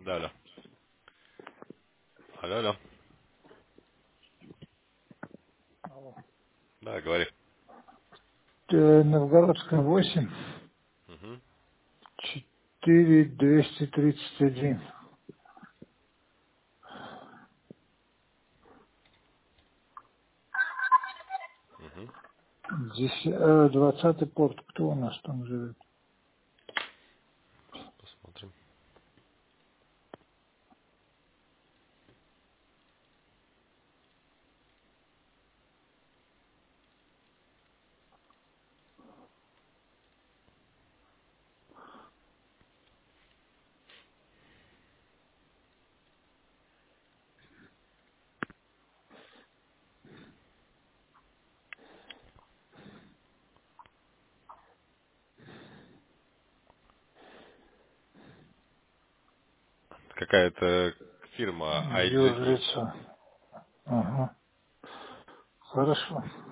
Да, алло. Алло, алло. Да, говори. Новгородская 8, Угу. 4231. Угу. 20-й порт. Кто у нас там живет? Посмотрим. Какая-то фирма ID. Юрлица. Ага. Хорошо.